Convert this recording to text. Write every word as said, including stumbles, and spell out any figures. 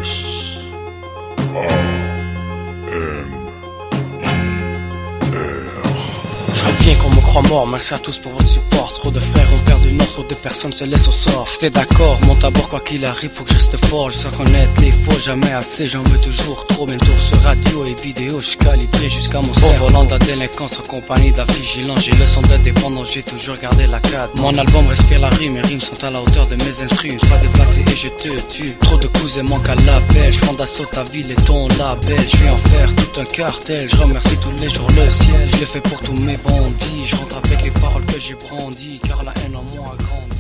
Je reviens qu'on me croit mort, merci à tous pour votre support. Trop de frères ont perdu nord, trop de personnes se laissent au sort. Si t'es d'accord, monte à bord quoi qu'il arrive, faut que je reste fort. Je sais reconnaître les faux, jamais assez, j'en veux toujours trop. Bientôt sur radio et vidéo, je suis calibré jusqu'à mon cerveau. Au volant de la délinquance, en compagnie de la vigilance. J'ai le son d'indépendance, j'ai toujours gardé la cadence. Mon album respire la rime, mes rimes sont à la hauteur de mes instrus. Une fois déplacé et je te tue. Trop de cousins manquent à l'appel, je prends d'assaut ta ville et ton label. Je vais en faire tout un cartel, je remercie tous les jours le ciel. Je le fais pour tous mes bandits, je rentre avec les paroles que j'ai brandies, car la haine en moi a grandi.